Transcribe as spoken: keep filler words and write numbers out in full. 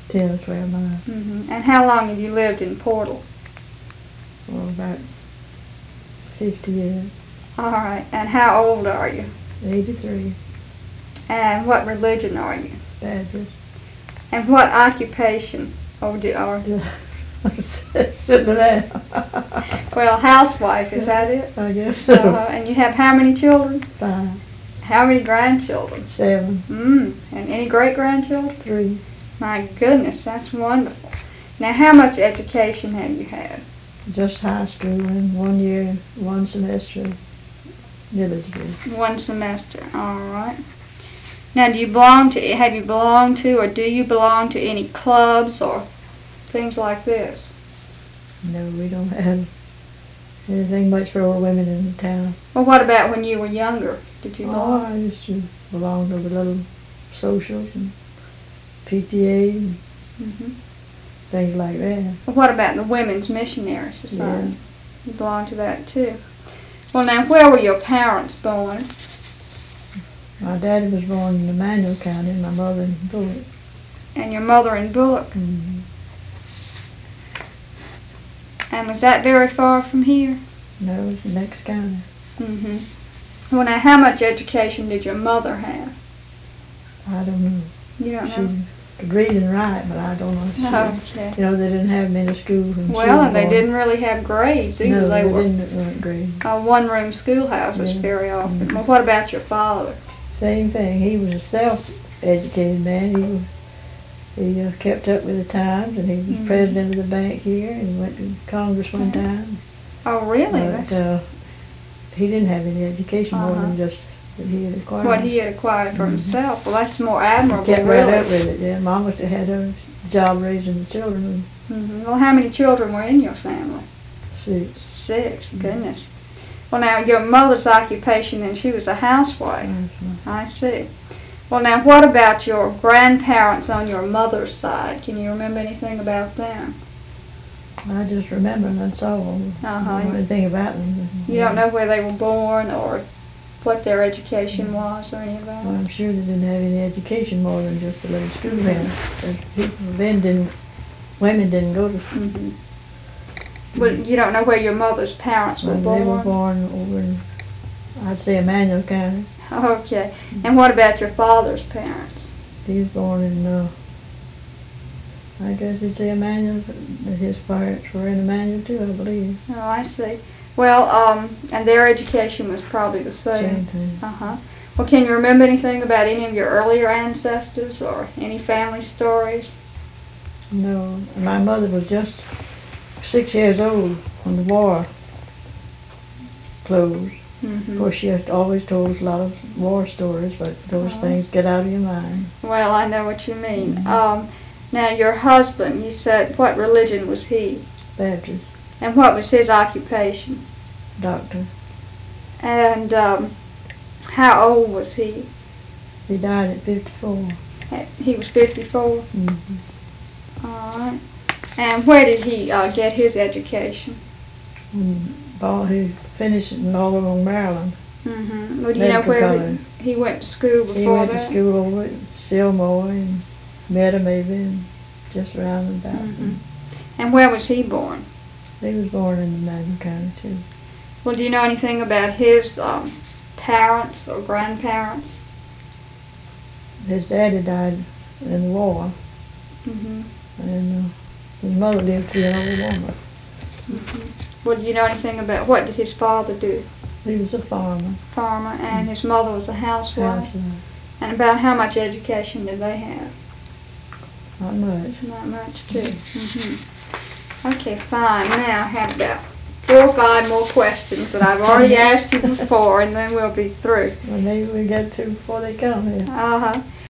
ten or twelve miles. Mm-hmm. And how long have you lived in Portal? Well, about fifty years. All right. And how old are you? eighty-three. And what religion are you? Baptist. And what occupation? Oh, do, or, Sitting there. well, housewife, is that it? I guess so. Uh, and you have how many children? Five. How many grandchildren? Seven. Mm. And any great-grandchildren? Three. My goodness, that's wonderful. Now, how much education have you had? Just high school and one year, one semester, middle school. One semester, all right. Now, do you belong to, have you belonged to, or do you belong to any clubs or things like this? No, we don't have anything much for old women in the town. Well, what about when you were younger? Did you Oh, belong? I used to belong to the little socials and P T A and Mm-hmm. things like that. Well, what about the Women's Missionary Society? Yeah. You belong to that too. Well, now, where were your parents born? My daddy was born in Emmanuel County and my mother in Bullock. And your mother in Bullock? Mm-hmm. And was that very far from here? No, it's the next county. Mm-hmm. Well, now, how much education did your mother have? I don't know. You don't She know? could read and write, but I don't know. She, Okay. you know, they didn't have many schools. When she Well, was and they born. didn't really have grades either. No, they they were didn't weren't grade. uh, one-room schoolhouses Yeah. very often. Mhm. Well, what about your father? Same thing. He was a self-educated man. He was, he uh, kept up with the times, and he was Mhm. president of the bank here, and he went to Congress one time. Oh, really? But That's uh, he didn't have any education more Uh-huh. than just that he had acquired. what he had acquired for Mhm. himself. Well, that's more He admirable, kept really. right up with it. Yeah, Mom must have had a job raising the children. hmm Well, how many children were in your family? Six. Six. Goodness. Well, now, your mother's occupation, then, she was a housewife. I see. Well, now, what about your grandparents on your mother's side? Can you remember anything about them? I just remember and that's all. I Uh-huh. don't know anything about them. You don't know where they were born or what their education was or any of that? Well, I'm sure they didn't have any education more than just a little schoolhouse. But people then didn't, women didn't go to school. Mm-hmm. Well, you don't know where your mother's parents were Well, they were born? born over in, I'd say, Emmanuel County. Okay. And what about your father's parents? He was born in, uh, I guess you'd say Emmanuel, but his parents were in Emmanuel too, I believe. Oh, I see. Well, um, and their education was probably the same. Same thing. Uh-huh. Well, can you remember anything about any of your earlier ancestors or any family stories? No, my mother was just six years old when the war closed. Of Mm-hmm. course, she had always told us a lot of war stories, but those Oh. things get out of your mind. Well, I know what you mean. Mhm. Um, now, your husband, you said, what religion was he? Baptist, And what was his occupation? doctor. And um, how old was he? He died at fifty-four. He was fifty-four. Mm-hmm. All right. And where did he uh, get his education? And Ball, he finished it in Baltimore, Maryland. Mm-hmm. Well, do you know Medical where college. he, he went to school before He went that? to school over at Stillmore and Meta maybe, and just around and about. Mhm. And where was he born? He was born in Emmanuel County too. Well, do you know anything about his um, parents or grandparents? His daddy died in the war, Mm-hmm. and uh, his mother lived to be an old woman. Mm-hmm. Well, do you know anything about what did his father do? He was a farmer. Farmer, and his mother was a housewife. Housewife. And about how much education did they have? Not much. Not much, too. Mm-hmm. Okay, fine. Now I have about four or five more questions that I've already asked you before, and then we'll be through. Well, maybe we get to before they come here. Uh-huh.